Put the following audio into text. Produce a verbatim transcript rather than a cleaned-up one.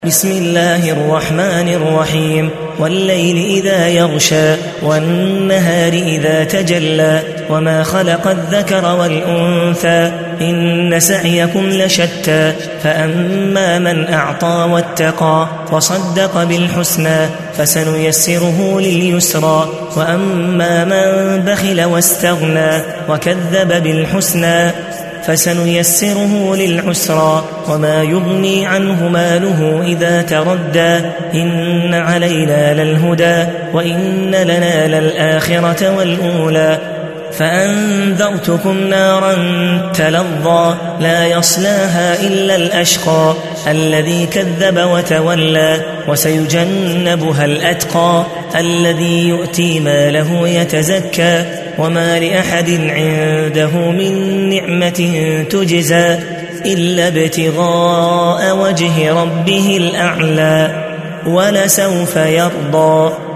بسم الله الرحمن الرحيم والليل إذا يغشى والنهار إذا تجلى وما خلق الذكر والأنثى إن سعيكم لشتى فأما من أعطى واتقى وصدق بالحسنى فسنيسره لليسرى وأما من بخل واستغنى وكذب بالحسنى فسنيسره للعسرى وما يغني عنه ماله إذا تردى إن علينا للهدى وإن لنا للآخرة والأولى فأنذرتكم نارا تلظى لا يصلاها إلا الأشقى الذي كذب وتولى وسيجنبها الأتقى الذي يؤتي ماله يتزكى وما لأحد عنده من نعمة تجزى إلا ابتغاء وجه ربه الأعلى ولسوف يرضى.